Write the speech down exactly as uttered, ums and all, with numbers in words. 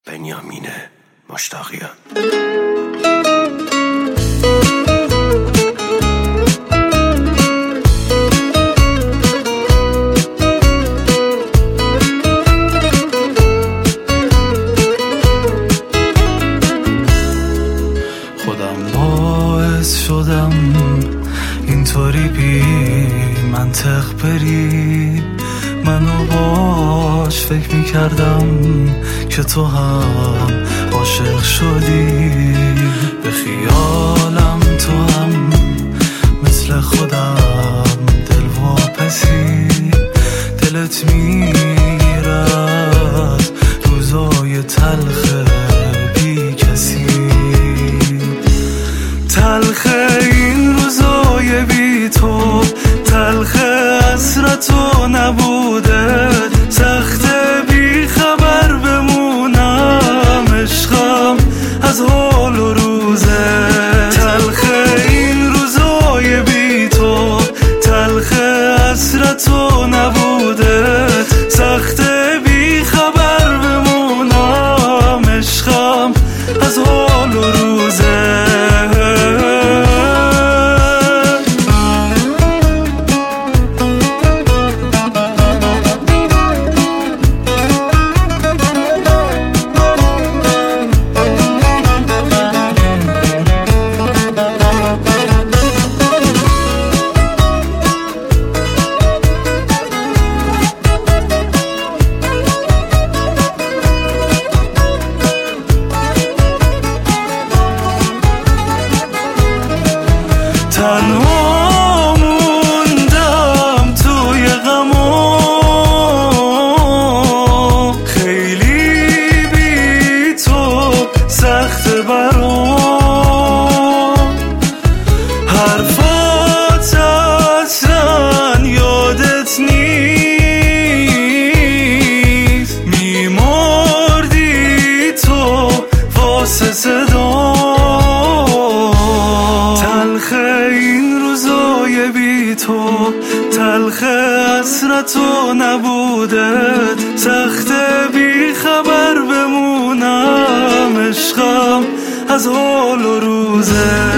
بنیامین مشتاقیان. خودم باعث شدم اینطوری بی منطق بری، منو باش فکر میکردم که تو هم عاشق شدی. به خیالم تو هم مثل خودم دل واپسی، دلت میره از روزای تلخ بی کسی. تلخ این روزای بی تو، تلخ حسرت و نبوده، سخت بی خبر بمونم عشقم از حال و روزه. تلخ این روزای بی تو، تلخ حسرت و نبوده، سخت بی خبر بمونم عشقم از حال و روزه. تنها موندم توی غمو، خیلی بی تو سخت برام. حرفات اصلا یادت نیست، میمردی تو واسه صدا. تلخ این روزای بی تو، تلخ حسرت و نبودت، سخت بی خبر بمونم عشقم از حال و روزه.